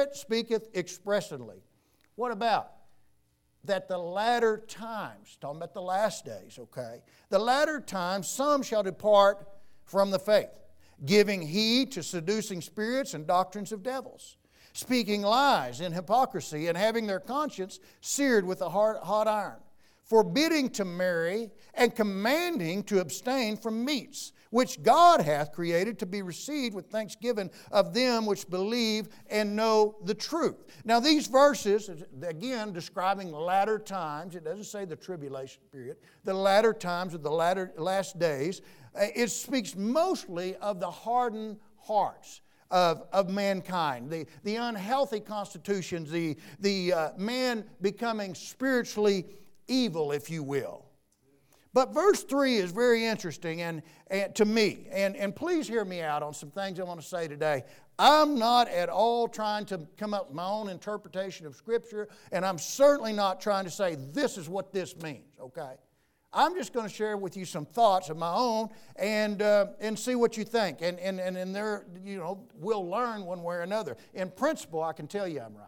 Spirit speaketh expressly. What about? That the latter times, talking about the last days, okay? The latter times, some shall depart from the faith, giving heed to seducing spirits and doctrines of devils, speaking lies in hypocrisy, and having their conscience seared with a hot iron, forbidding to marry, and commanding to abstain from meats, which God hath created to be received with thanksgiving of them which believe and know the truth. Now these verses, again, describing latter times, it doesn't say the tribulation period, the latter times of the last days, it speaks mostly of the hardened hearts of mankind, the unhealthy constitutions, the man becoming spiritually evil, if you will. But verse 3 is very interesting and to me. And please hear me out on some things I want to say today. I'm not at all trying to come up with my own interpretation of Scripture, and I'm certainly not trying to say this is what this means, okay? I'm just going to share with you some thoughts of my own and see what you think. And there, we'll learn one way or another. In principle, I can tell you I'm right.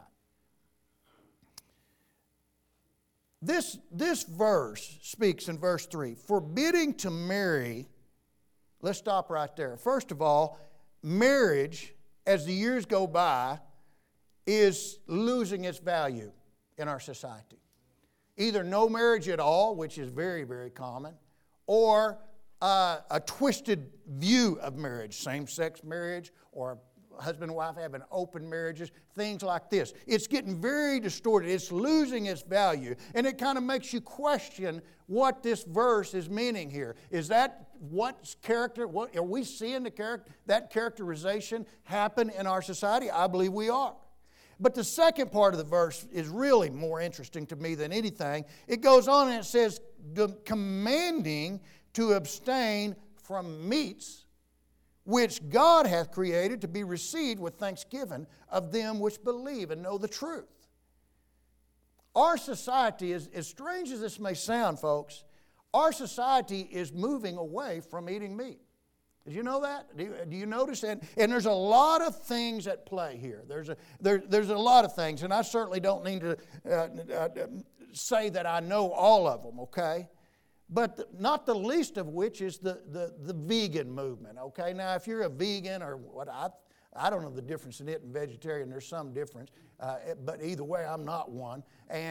This verse speaks in verse 3, forbidding to marry. Let's stop right there. First of all, marriage, as the years go by, is losing its value in our society. Either no marriage at all, which is very, very common, or a twisted view of marriage, same-sex marriage, or husband and wife having open marriages, things like this. It's getting very distorted. It's losing its value. And it kind of makes you question what this verse is meaning here. Is that what are we seeing that characterization happen in our society? I believe we are. But the second part of the verse is really more interesting to me than anything. It goes on and it says, commanding to abstain from meats which God hath created to be received with thanksgiving of them which believe and know the truth. Our society, as strange as this may sound, folks, our society is moving away from eating meat. Did you know that? Do you notice? And there's a lot of things at play here. There's a lot of things, and I certainly don't need to say that I know all of them, okay? But not the least of which is the vegan movement, okay? Now, if you're a vegan or what, I don't know the difference in it and vegetarian. There's some difference, but either way, I'm not one.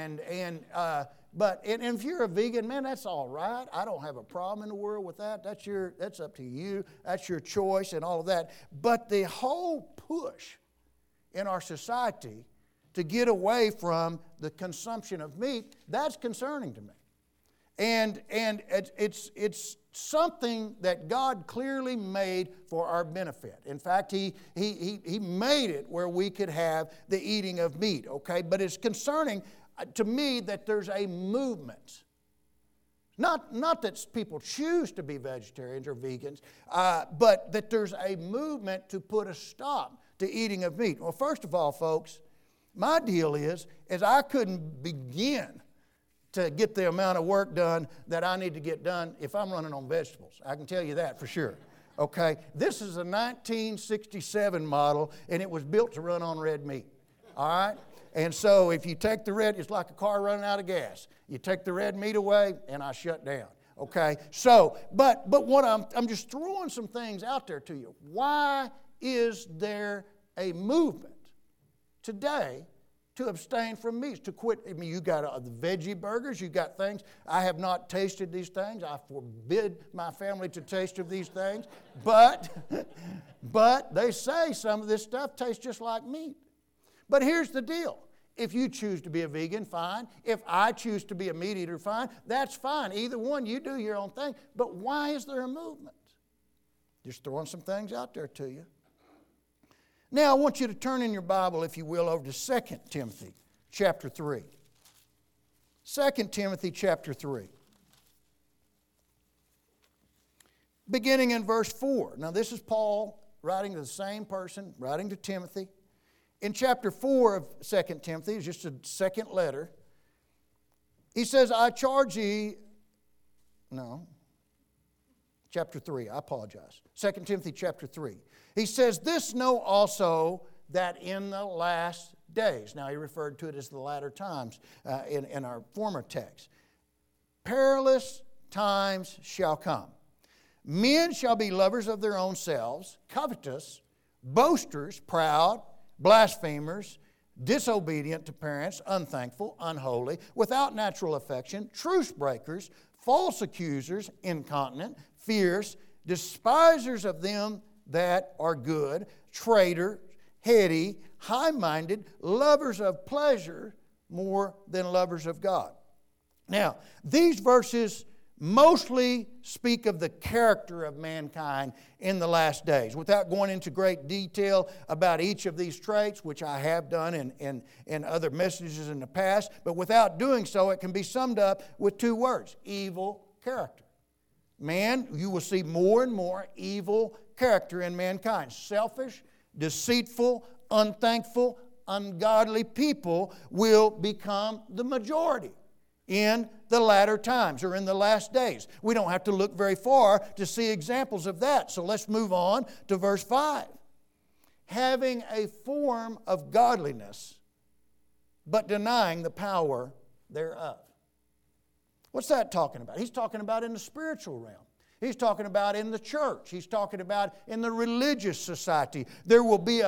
But if you're a vegan, man, that's all right. I don't have a problem in the world with that. That's up to you. That's your choice and all of that. But the whole push in our society to get away from the consumption of meat, that's concerning to me. And it's something that God clearly made for our benefit. In fact, He made it where we could have the eating of meat, okay? But it's concerning to me that there's a movement. Not that people choose to be vegetarians or vegans, but that there's a movement to put a stop to eating of meat. Well, first of all, folks, my deal is I couldn't begin to get the amount of work done that I need to get done if I'm running on vegetables. I can tell you that for sure. Okay? This is a 1967 model, and it was built to run on red meat. All right? And so if you take the red, it's like a car running out of gas. You take the red meat away, and I shut down. Okay? So, but what I'm just throwing some things out there to you. Why is there a movement today to abstain from meats, to quit? I mean, you got the veggie burgers, you got things. I have not tasted these things. I forbid my family to taste of these things. But they say some of this stuff tastes just like meat. But here's the deal. If you choose to be a vegan, fine. If I choose to be a meat eater, fine. That's fine. Either one, you do your own thing. But why is there a movement? Just throwing some things out there to you. Now, I want you to turn in your Bible, if you will, over to 2 Timothy chapter 3. 2 Timothy chapter 3. Beginning in verse 4. Now, this is Paul writing to the same person, writing to Timothy. In chapter 4 of 2 Timothy, it's just a second letter. He says, I charge ye... No. Chapter 3, I apologize. 2 Timothy chapter 3. He says, this know also that in the last days. Now, he referred to it as the latter times in our former text. Perilous times shall come. Men shall be lovers of their own selves, covetous, boasters, proud, blasphemers, disobedient to parents, unthankful, unholy, without natural affection, truce breakers, false accusers, incontinent, fierce, despisers of them that are good, traitors, heady, high-minded, lovers of pleasure more than lovers of God. Now, these verses mostly speak of the character of mankind in the last days. Without going into great detail about each of these traits, which I have done in other messages in the past, but without doing so, it can be summed up with two words: evil character. Man, you will see more and more evil character in mankind. Selfish, deceitful, unthankful, ungodly people will become the majority in the latter times or in the last days. We don't have to look very far to see examples of that. So let's move on to verse 5. Having a form of godliness, but denying the power thereof. What's that talking about? He's talking about in the spiritual realm. He's talking about in the church. He's talking about in the religious society. There will be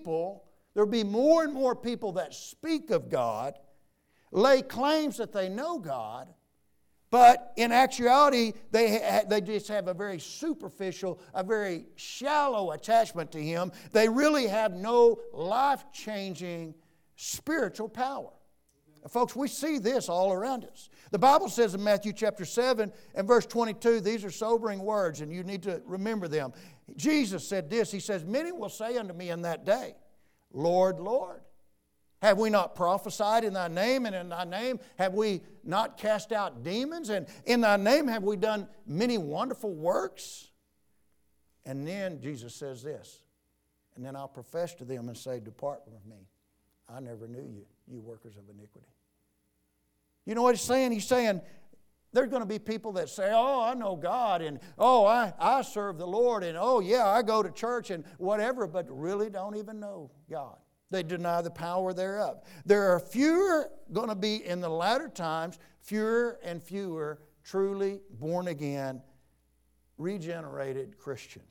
more and more people that speak of God, lay claims that they know God, but in actuality, they just have a very superficial, a very shallow attachment to Him. They really have no life-changing spiritual power. Folks, we see this all around us. The Bible says in Matthew chapter 7 and verse 22, these are sobering words, and you need to remember them. Jesus said this, He says, "Many will say unto me in that day, Lord, Lord, have we not prophesied in Thy name, and in Thy name have we not cast out demons, and in Thy name have we done many wonderful works?" And then Jesus says this, "And then I'll profess to them and say, Depart from me. I never knew you, you workers of iniquity." You know what He's saying? He's saying there's going to be people that say, "Oh, I know God, and oh, I serve the Lord, and oh, yeah, I go to church and whatever," but really don't even know God. They deny the power thereof. There are going to be in the latter times, fewer and fewer truly born again, regenerated Christians.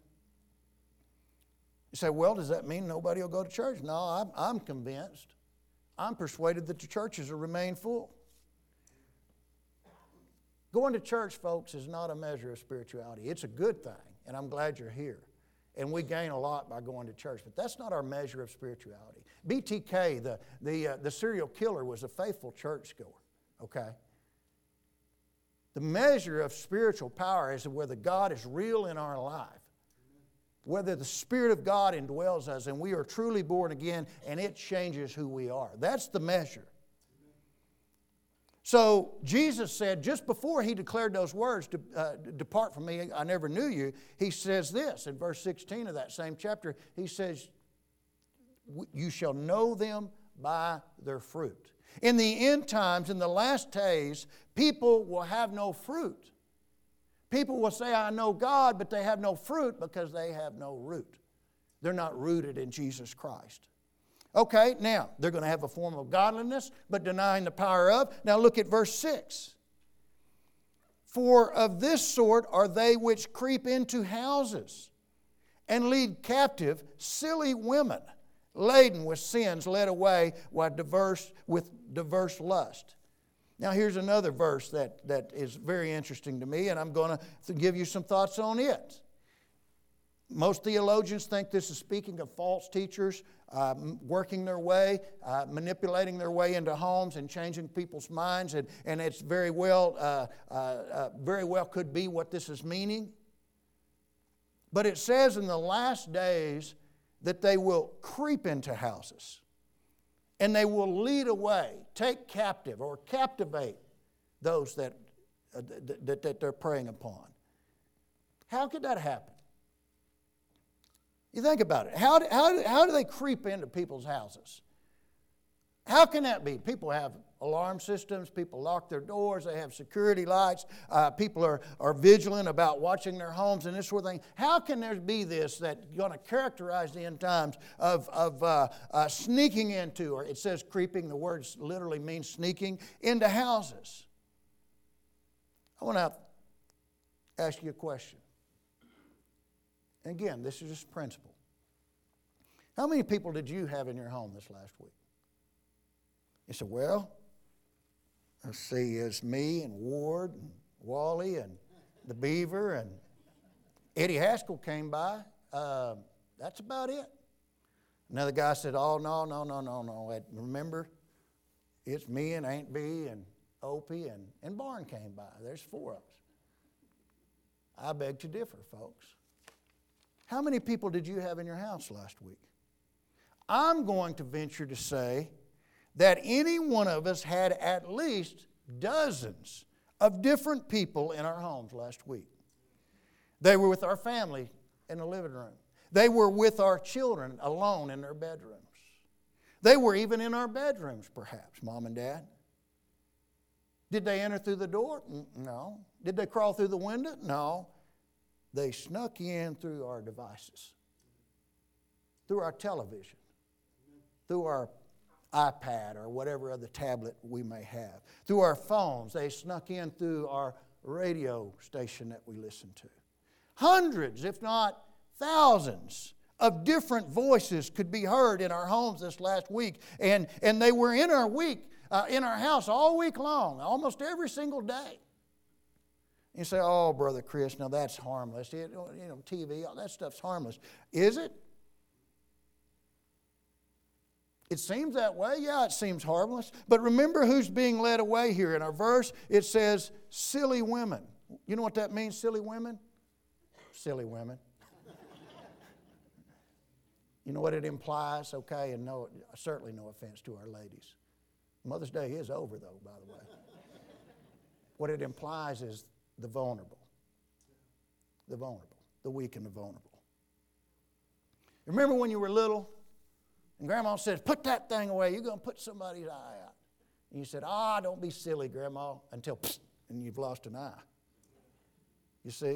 You say, "Well, does that mean nobody will go to church?" No, I'm convinced. I'm persuaded that the churches will remain full. Going to church, folks, is not a measure of spirituality. It's a good thing, and I'm glad you're here. And we gain a lot by going to church, but that's not our measure of spirituality. BTK, the serial killer, was a faithful churchgoer, okay? The measure of spiritual power is whether God is real in our life, whether the Spirit of God indwells us and we are truly born again and it changes who we are. That's the measure. So Jesus said, just before He declared those words, "Depart from me, I never knew you," He says this in verse 16 of that same chapter. He says, "You shall know them by their fruit." In the end times, in the last days, people will have no fruit. People will say, "I know God," but they have no fruit because they have no root. They're not rooted in Jesus Christ. Okay, now, they're going to have a form of godliness, but denying the power of. Now look at verse 6. "For of this sort are they which creep into houses and lead captive silly women, laden with sins, led away with diverse lust." Now here's another verse that is very interesting to me, and I'm going to give you some thoughts on it. Most theologians think this is speaking of false teachers working their way, manipulating their way into homes and changing people's minds, and it's very well could be what this is meaning. But it says in the last days that they will creep into houses, and they will lead away, take captive, or captivate those that they're preying upon. How could that happen? You think about it. How do they creep into people's houses? How can that be? People have alarm systems. People lock their doors. They have security lights. People are vigilant about watching their homes and this sort of thing. How can there be this that's going to characterize the end times of sneaking into, or it says creeping, the word literally means sneaking, into houses? I want to ask you a question. And again, this is just principle. How many people did you have in your home this last week? You said, well, let's see, it's me and Ward and Wally and the Beaver and Eddie Haskell came by. That's about it. Another guy said, oh, no. Remember, it's me and Aunt Bee and Opie and Barn came by. There's 4 of us. I beg to differ, folks. How many people did you have in your house last week? I'm going to venture to say that any one of us had at least dozens of different people in our homes last week. They were with our family in the living room. They were with our children alone in their bedrooms. They were even in our bedrooms, perhaps, Mom and Dad. Did they enter through the door? No. Did they crawl through the window? No. They snuck in through our devices, through our television, through our iPad or whatever other tablet we may have, through our phones. They snuck in through our radio station that we listen to. Hundreds, if not thousands, of different voices could be heard in our homes this last week, and they were in our house all week long, almost every single day. You say, oh, Brother Chris, now that's harmless. TV, all that stuff's harmless. Is it? It seems that way. Yeah, it seems harmless. But remember who's being led away here. In our verse, it says, silly women. You know what that means, silly women? Silly women. You know what it implies? Okay, and no, certainly no offense to our ladies. Mother's Day is over, though, by the way. What it implies is the vulnerable, the weak and the vulnerable. Remember when you were little and Grandma said, put that thing away, you're going to put somebody's eye out. And you said, don't be silly, Grandma, until psst, and you've lost an eye. You see?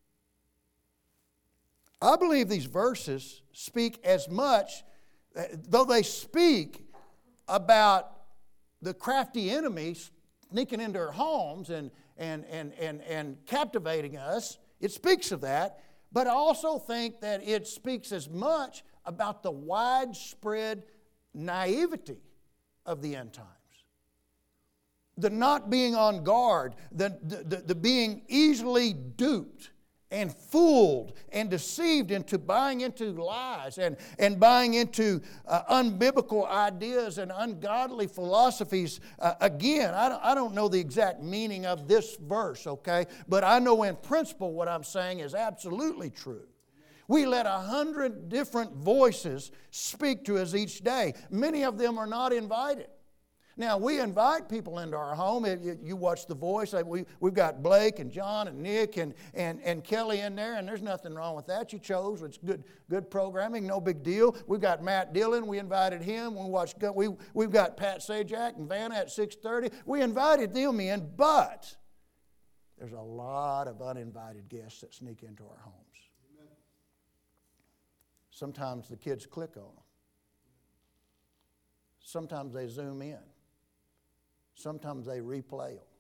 I believe these verses speak as much, though they speak about the crafty enemy sneaking into our homes and captivating us. It speaks of that, but I also think that it speaks as much about the widespread naivety of the end times. The not being on guard, the being easily duped and fooled and deceived into buying into lies and buying into unbiblical ideas and ungodly philosophies. Again, I don't know the exact meaning of this verse, okay? But I know in principle what I'm saying is absolutely true. We let 100 different voices speak to us each day. Many of them are not invited. Now, we invite people into our home. You watch The Voice. We've got Blake and John and Nick and Kelly in there, and there's nothing wrong with that. You chose. It's good programming, no big deal. We've got Matt Dillon. We invited him. We've got Pat Sajak and Vanna at 6:30. We invited them in, but there's a lot of uninvited guests that sneak into our homes. Sometimes the kids click on them. Sometimes they zoom in. Sometimes they replay them.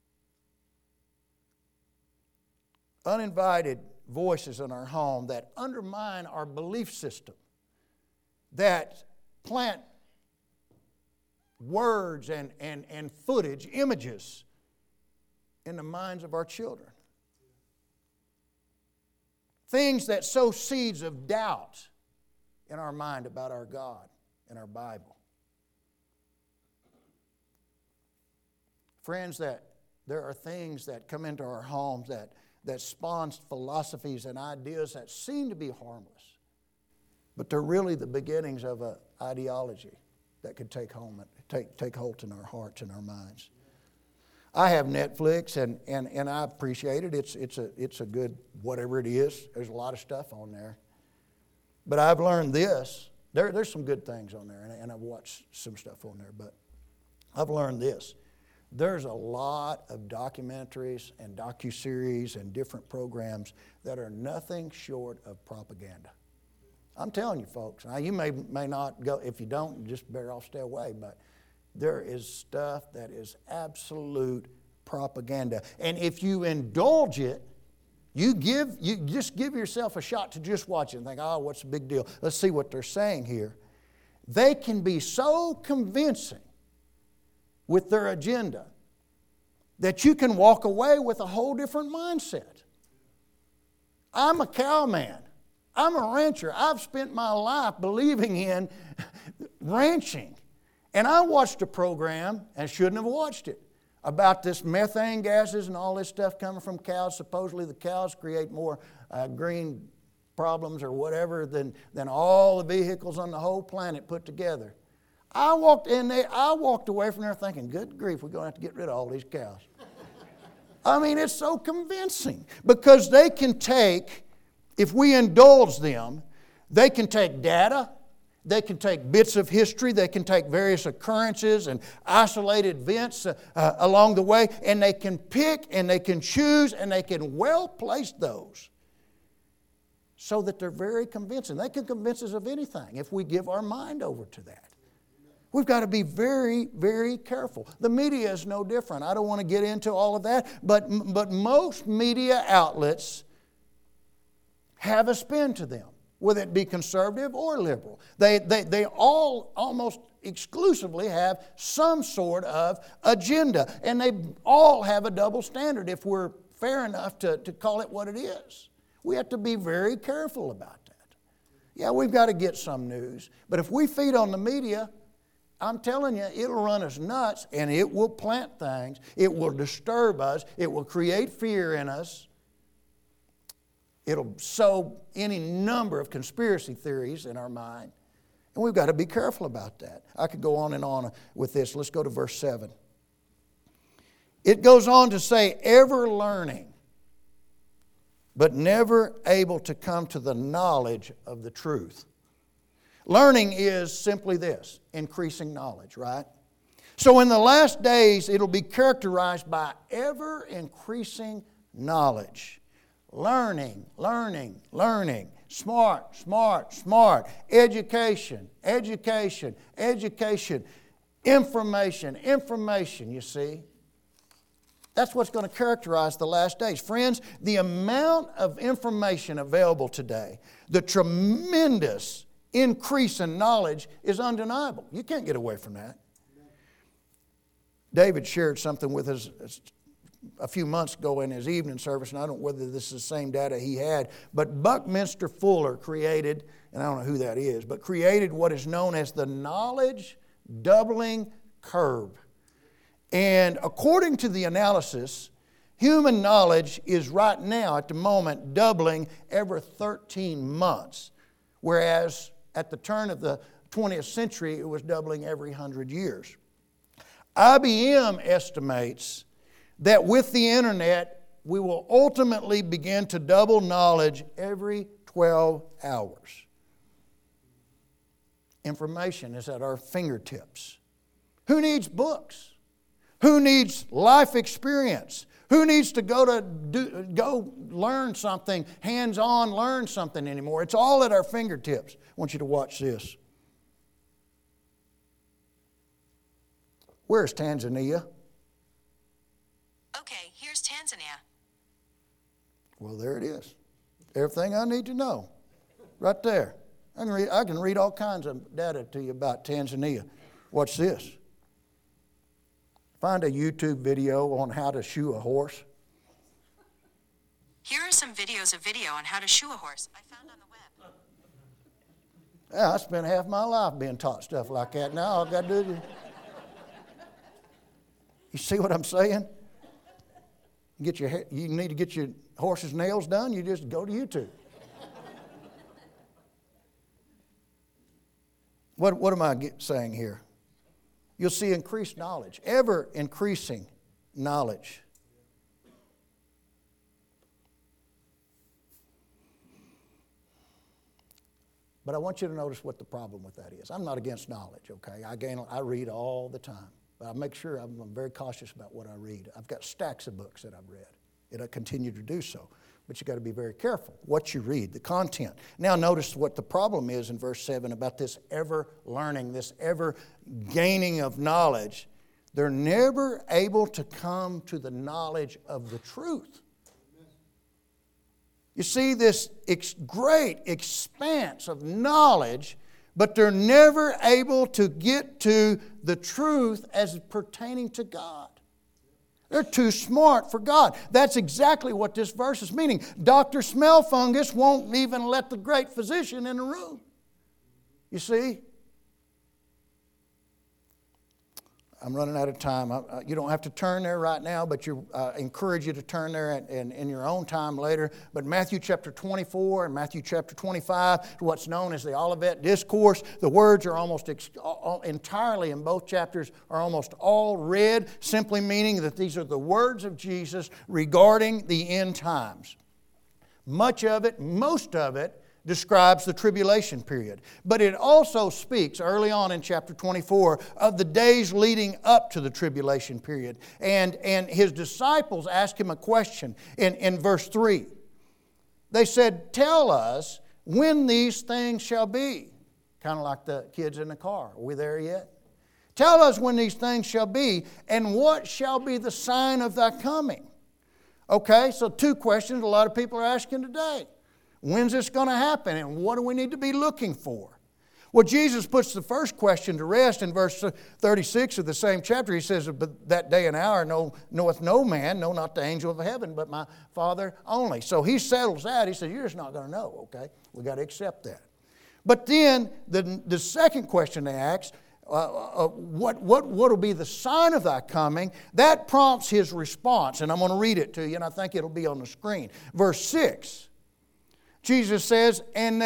Uninvited voices in our home that undermine our belief system, that plant words and footage, images in the minds of our children. Things that sow seeds of doubt in our mind about our God and our Bible. Friends, that there are things that come into our homes that spawn philosophies and ideas that seem to be harmless, but they're really the beginnings of an ideology that could take hold in our hearts and our minds. I have Netflix, and I appreciate it. It's a good whatever it is. There's a lot of stuff on there. But I've learned this, There's some good things on there, and I've watched some stuff on there, but I've learned this. There's a lot of documentaries and docuseries and different programs that are nothing short of propaganda. I'm telling you, folks. Now, you may not go. If you don't, you just better off stay away. But there is stuff that is absolute propaganda. And if you indulge it, you just give yourself a shot to just watch it and think, oh, what's the big deal? Let's see what they're saying here. They can be so convincing with their agenda that you can walk away with a whole different mindset. I'm a cowman. I'm a rancher. I've spent my life believing in ranching. And I watched a program, and shouldn't have watched it, about this methane gases and all this stuff coming from cows. Supposedly the cows create more green problems or whatever than all the vehicles on the whole planet put together. I walked away from there thinking, good grief, we're going to have to get rid of all these cows. I mean, it's so convincing because they can take, if we indulge them, they can take data, they can take bits of history, they can take various occurrences and isolated events along the way, and they can pick and they can choose and they can well place those so that they're very convincing. They can convince us of anything if we give our mind over to that. We've got to be very, very careful. The media is no different. I don't want to get into all of that, but most media outlets have a spin to them, whether it be conservative or liberal. They all almost exclusively have some sort of agenda, and they all have a double standard if we're fair enough to call it what it is. We have to be very careful about that. Yeah, we've got to get some news, but if we feed on the media, I'm telling you, it'll run us nuts, and it will plant things. It will disturb us. It will create fear in us. It'll sow any number of conspiracy theories in our mind. And we've got to be careful about that. I could go on and on with this. Let's go to verse 7. It goes on to say, ever learning, but never able to come to the knowledge of the truth. Learning is simply this, increasing knowledge, right? So in the last days, it'll be characterized by ever increasing knowledge. Learning, learning, learning. Smart, smart, smart. Education, education, education. Information, information, you see. That's what's going to characterize the last days. Friends, the amount of information available today, the tremendous increase in knowledge is undeniable. You can't get away from that. David shared something with us a few months ago in his evening service, and I don't know whether this is the same data he had, but Buckminster Fuller created, and I don't know who that is, but created what is known as the knowledge doubling curve. And according to the analysis, human knowledge is right now, at the moment, doubling every 13 months, whereas at the turn of the 20th century, it was doubling every 100 years. IBM estimates that with the internet, we will ultimately begin to double knowledge every 12 hours. Information is at our fingertips. Who needs books? Who needs life experience? Who needs to go learn something, hands-on learn something anymore? It's all at our fingertips. I want you to watch this. Where's Tanzania? Okay, here's Tanzania. Well, there it is. Everything I need to know. Right there. I can read all kinds of data to you about Tanzania. Watch this. Find a YouTube video on how to shoe a horse. Here are some videos of video on how to shoe a horse I found on the web. Yeah, I spent half my life being taught stuff like that. Now all I've got to do is... You see what I'm saying? You need to get your horse's nails done, you just go to YouTube. What am I saying here? You'll see increased knowledge, ever increasing knowledge. But I want you to notice what the problem with that is. I'm not against knowledge, okay? I read all the time. But I make sure I'm very cautious about what I read. I've got stacks of books that I've read, and I continue to do so. But you've got to be very careful what you read, the content. Now notice what the problem is in verse 7 about this ever learning, this ever gaining of knowledge. They're never able to come to the knowledge of the truth. You see this great expanse of knowledge, but they're never able to get to the truth as pertaining to God. They're too smart for God. That's exactly what this verse is meaning. Dr. Smellfungus won't even let the great physician in the room. You see? I'm running out of time. You don't have to turn there right now, but I encourage you to turn there in your own time later. But Matthew chapter 24 and Matthew chapter 25, what's known as the Olivet Discourse, the words are almost entirely in both chapters are almost all read, simply meaning that these are the words of Jesus regarding the end times. Much of it, most of it, describes the tribulation period. But it also speaks early on in chapter 24 of the days leading up to the tribulation period. And his disciples asked him a question in verse 3. They said, "Tell us when these things shall be." Kind of like the kids in the car. Are we there yet? "Tell us when these things shall be, and what shall be the sign of thy coming?" Okay, so two questions a lot of people are asking today. When's this going to happen, and what do we need to be looking for? Well, Jesus puts the first question to rest in verse 36 of the same chapter. He says, "But that day and hour knoweth no man, no, not the angel of heaven, but my Father only." So he settles that. He says, you're just not going to know, okay? We've got to accept that. But then the second question they ask, what will be the sign of thy coming? That prompts his response, and I'm going to read it to you, and I think it'll be on the screen. Verse 6. Jesus says, "And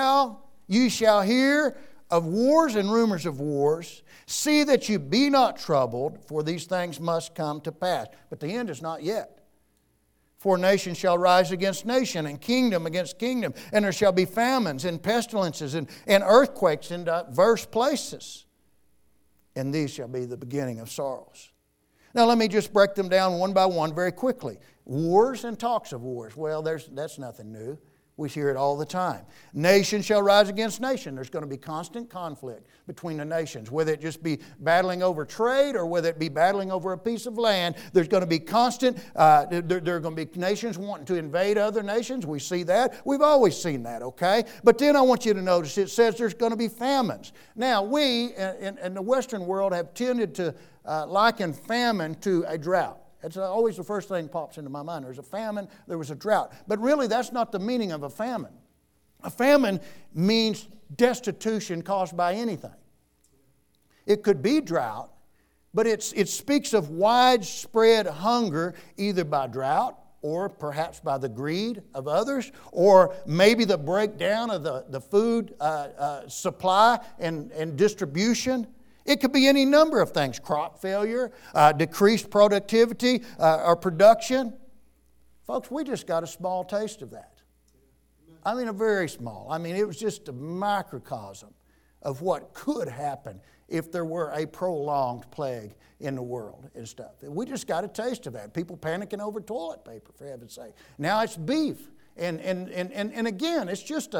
ye shall hear of wars and rumors of wars. See that you be not troubled, for these things must come to pass." But the end is not yet. "For nation shall rise against nation, and kingdom against kingdom, and there shall be famines and pestilences and earthquakes in diverse places. And these shall be the beginning of sorrows." Now let me just break them down one by one very quickly. Wars and talks of wars. Well, that's nothing new. We hear it all the time. Nation shall rise against nation. There's going to be constant conflict between the nations, whether it just be battling over trade or whether it be battling over a piece of land. There's going to be constant, there are going to be nations wanting to invade other nations. We see that. We've always seen that, okay? But then I want you to notice it says there's going to be famines. Now, we in the Western world have tended to liken famine to a drought. It's always the first thing that pops into my mind. There's a famine, there was a drought. But really, that's not the meaning of a famine. A famine means destitution caused by anything. It could be drought, but it speaks of widespread hunger, either by drought or perhaps by the greed of others, or maybe the breakdown of the food supply and distribution. It could be any number of things. Crop failure, decreased productivity or production. Folks, we just got a small taste of that. I mean, a very small. I mean, it was just a microcosm of what could happen if there were a prolonged plague in the world and stuff. We just got a taste of that. People panicking over toilet paper, for heaven's sake. Now it's beef. And again, it's just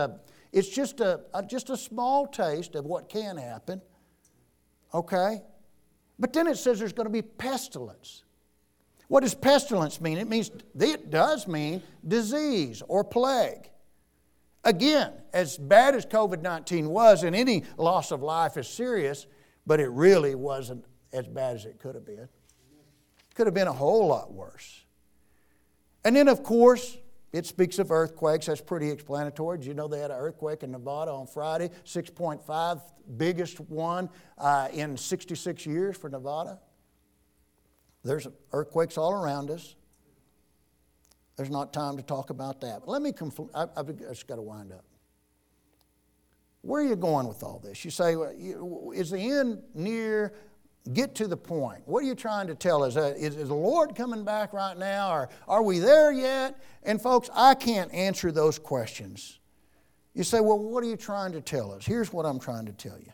a small taste of what can happen. Okay? But then it says there's going to be pestilence. What does pestilence mean? It does mean disease or plague. Again, as bad as COVID-19 was, and any loss of life is serious, but it really wasn't as bad as it could have been. It could have been a whole lot worse. And then, of course, it speaks of earthquakes. That's pretty explanatory. Did you know they had an earthquake in Nevada on Friday? 6.5, biggest one in 66 years for Nevada. There's earthquakes all around us. There's not time to talk about that. But let me I've just got to wind up. Where are you going with all this? You say, is the end near? Get to the point. What are you trying to tell us? Is the Lord coming back right now? Or are we there yet? And folks, I can't answer those questions. You say, well, what are you trying to tell us? Here's what I'm trying to tell you.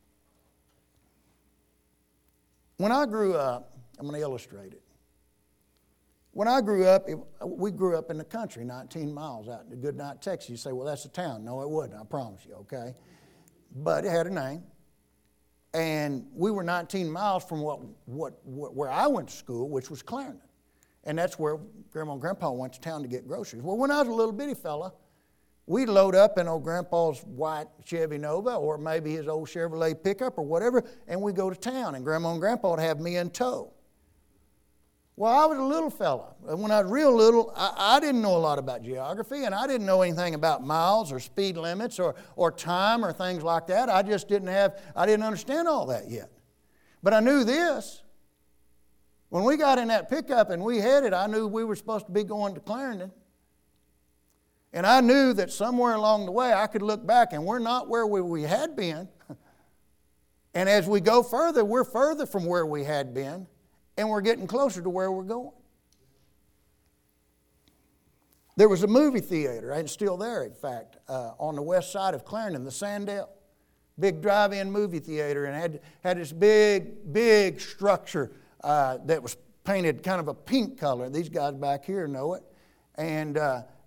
When I grew up, I'm going to illustrate it. When I grew up, we grew up in the country, 19 miles out in Goodnight, Texas. You say, well, that's a town. No, it wasn't, I promise you, okay? But it had a name. And we were 19 miles from where I went to school, which was Clarendon. And that's where Grandma and Grandpa went to town to get groceries. Well, when I was a little bitty fella, we'd load up in old Grandpa's white Chevy Nova or maybe his old Chevrolet pickup or whatever, and we'd go to town, and Grandma and Grandpa would have me in tow. Well, I was a little fella. When I was real little, I didn't know a lot about geography, and I didn't know anything about miles or speed limits or time or things like that. I just didn't understand all that yet. But I knew this. When we got in that pickup and we headed, I knew we were supposed to be going to Clarendon. And I knew that somewhere along the way I could look back, and we're not where we had been. And as we go further, we're further from where we had been. And we're getting closer to where we're going. There was a movie theater, and it's still there, in fact, on the west side of Clarendon, the Sandell. Big drive-in movie theater, and had this big structure that was painted kind of a pink color. These guys back here know it. And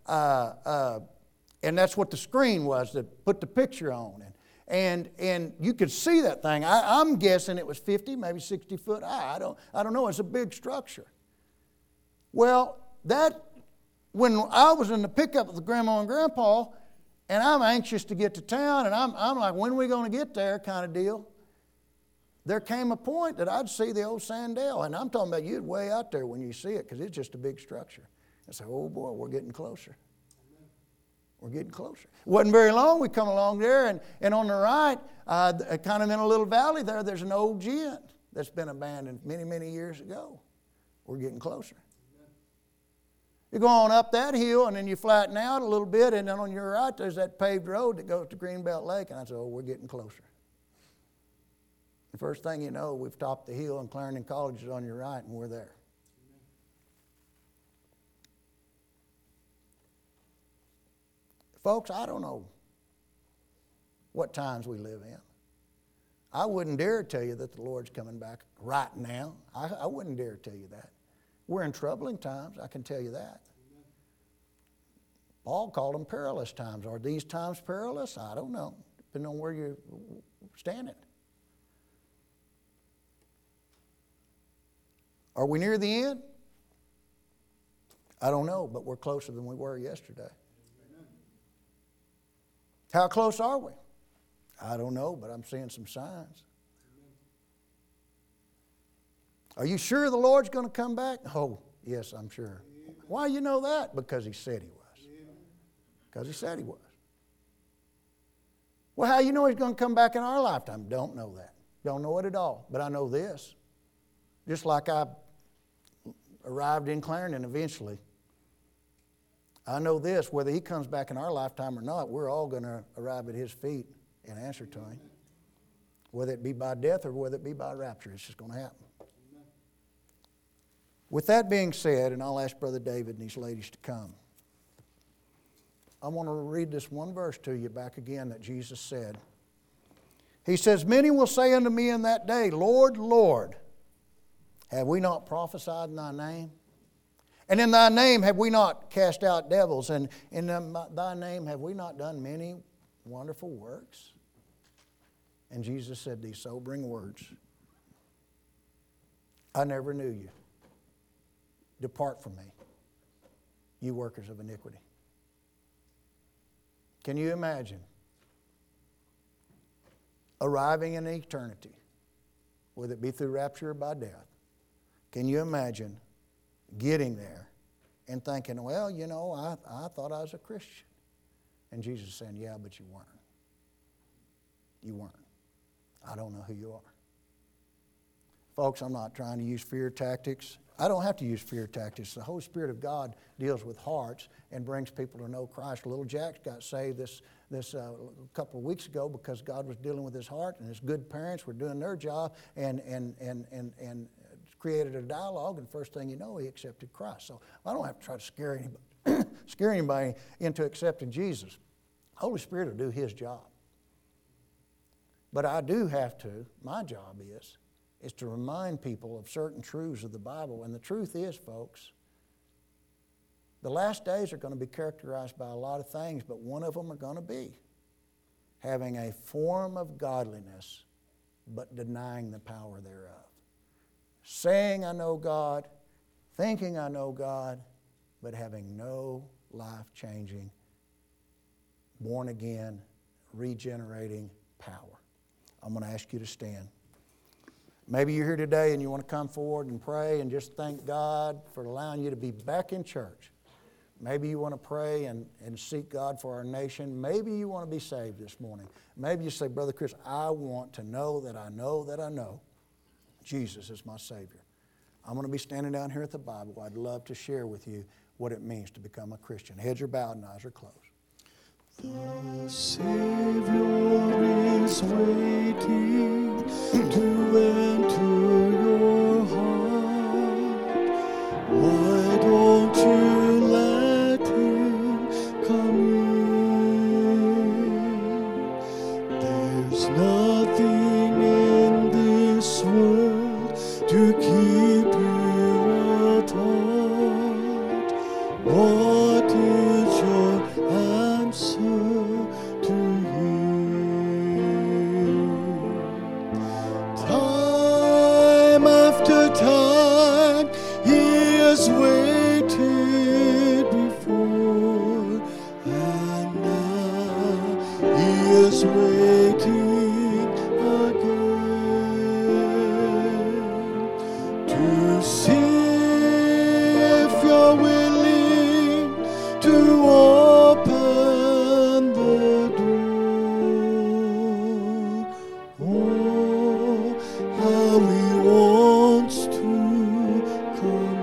that's what the screen was that put the picture on. And you could see that thing. I'm guessing it was 50, maybe 60 foot high. I don't know. It's a big structure. Well, when I was in the pickup with Grandma and Grandpa, and I'm anxious to get to town, and I'm like, when are we going to get there kind of deal, there came a point that I'd see the old Sandell. And I'm talking about you'd way out there when you see it because it's just a big structure. I say, oh boy, we're getting closer. We're getting closer. It wasn't very long. We come along there, and on the right, kind of in a little valley there's an old gin that's been abandoned many, many years ago. We're getting closer. You go on up that hill, and then you flatten out a little bit, and then on your right, there's that paved road that goes to Greenbelt Lake. And I said, oh, we're getting closer. The first thing you know, we've topped the hill, and Clarendon College is on your right, and we're there. Folks, I don't know what times we live in. I wouldn't dare tell you that the Lord's coming back right now. I wouldn't dare tell you that. We're in troubling times, I can tell you that. Paul called them perilous times. Are these times perilous? I don't know, depending on where you're standing. Are we near the end? I don't know, but we're closer than we were yesterday. How close are we? I don't know, but I'm seeing some signs. Are you sure the Lord's going to come back? Oh, yes, I'm sure. Why you know that? Because He said He was. Because He said He was. Well, how you know He's going to come back in our lifetime? Don't know that. Don't know it at all. But I know this. Just like I arrived in Clarendon eventually, I know this, whether He comes back in our lifetime or not, we're all going to arrive at His feet and answer to Him. Whether it be by death or whether it be by rapture, it's just going to happen. With that being said, and I'll ask Brother David and these ladies to come, I want to read this one verse to you back again that Jesus said. He says, many will say unto me in that day, Lord, Lord, have we not prophesied in Thy name? And in Thy name have we not cast out devils? And in Thy name have we not done many wonderful works? And Jesus said these sobering words. I never knew you. Depart from me, you workers of iniquity. Can you imagine arriving in eternity, whether it be through rapture or by death? Can you imagine getting there and thinking, well, you know, I thought I was a Christian. And Jesus saying, yeah, but you weren't. You weren't. I don't know who you are. Folks, I'm not trying to use fear tactics. I don't have to use fear tactics. The Holy Spirit of God deals with hearts and brings people to know Christ. Little Jack got saved this couple of weeks ago because God was dealing with his heart, and his good parents were doing their job and created a dialogue, and first thing you know, he accepted Christ. So I don't have to try to scare anybody into accepting Jesus. Holy Spirit will do His job. But I do have to, my job is to remind people of certain truths of the Bible. And the truth is, folks, the last days are going to be characterized by a lot of things, but one of them are going to be having a form of godliness, but denying the power thereof. Saying I know God, thinking I know God, but having no life-changing, born-again, regenerating power. I'm going to ask you to stand. Maybe you're here today and you want to come forward and pray and just thank God for allowing you to be back in church. Maybe you want to pray and seek God for our nation. Maybe you want to be saved this morning. Maybe you say, Brother Chris, I want to know that I know Jesus is my Savior. I'm going to be standing down here at the Bible. I'd love to share with you what it means to become a Christian. Heads are bowed and eyes are closed. The Savior is waiting to enter your heart. Why don't you let Him come in? There's nothing in this world to keep you apart. What is your answer to Him? Time after time He has waited before, and now He is waiting again to see if you're willing to open the door. Oh, how He wants to come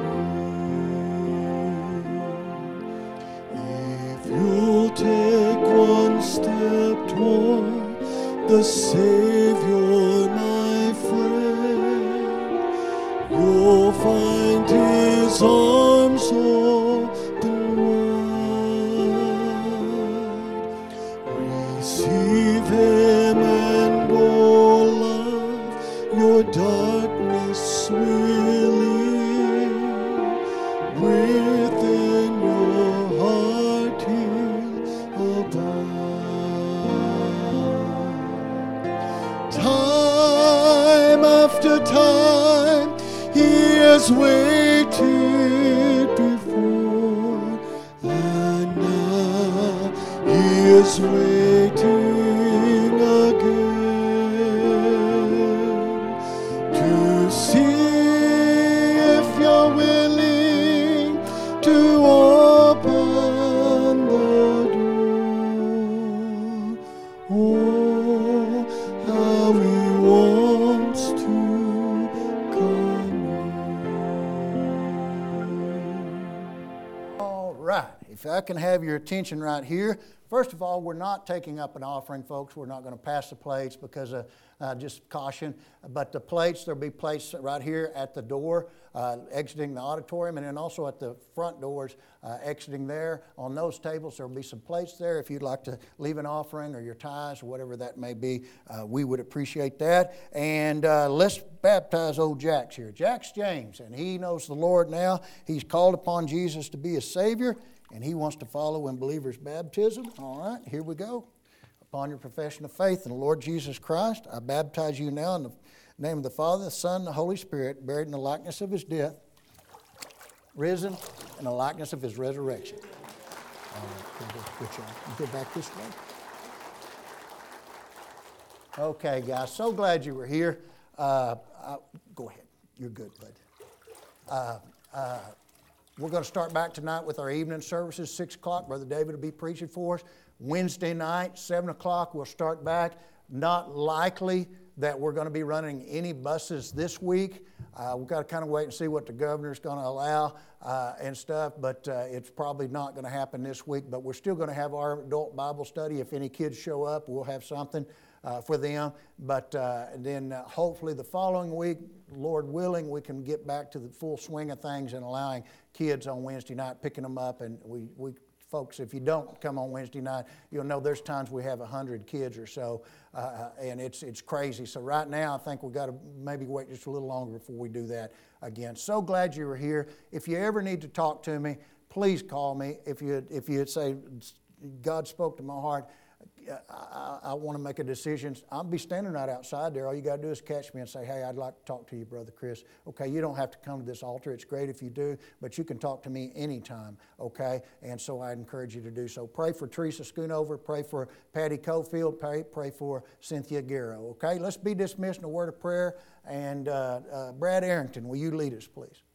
in. If you'll take one step toward the Savior, my friend, you'll find His arms open wide. Receive Him and oh love, your darkness will end. Within your heart He'll abide. Time after time He has waited before, and now He is waiting again to see if you're willing to open the door. Oh, how He wants to come in. All right. If I can have your attention right here. First of all, we're not taking up an offering, folks. We're not going to pass the plates because of just caution. But the plates, there'll be plates right here at the door exiting the auditorium, and then also at the front doors exiting there. On those tables, there'll be some plates there. If you'd like to leave an offering or your tithes or whatever that may be, we would appreciate that. And let's baptize old Jax here. Jax James, and he knows the Lord now. He's called upon Jesus to be his Savior, and he wants to follow in believers' baptism. All right, here we go. Upon your profession of faith in the Lord Jesus Christ, I baptize you now in the name of the Father, the Son, and the Holy Spirit, buried in the likeness of His death, risen in the likeness of His resurrection. All right, good job. You go back this way. Okay, guys, so glad you were here. Go ahead. You're good, bud. We're going to start back tonight with our evening services, 6 o'clock. Brother David will be preaching for us. Wednesday night, 7 o'clock, we'll start back. Not likely that we're going to be running any buses this week. We've got to kind of wait and see what the governor's going to allow and stuff, but it's probably not going to happen this week. But we're still going to have our adult Bible study. If any kids show up, we'll have something for them. But then hopefully the following week, Lord willing, we can get back to the full swing of things and allowing kids on Wednesday night, picking them up, and we folks, if you don't come on Wednesday night, you'll know there's times we have 100 kids or so, and it's crazy. So right now, I think we've got to maybe wait just a little longer before we do that again. So glad you were here. If you ever need to talk to me, please call me. If you say, God spoke to my heart, I want to make a decision, I'll be standing right outside there. All you got to do is catch me and say, hey, I'd like to talk to you, Brother Chris. Okay, you don't have to come to this altar. It's great if you do, but you can talk to me anytime, okay? And so I encourage you to do so. Pray for Teresa Schoonover. Pray for Patty Cofield. Pray for Cynthia Garrow, okay? Let's be dismissed in a word of prayer. And Brad Arrington, will you lead us, please?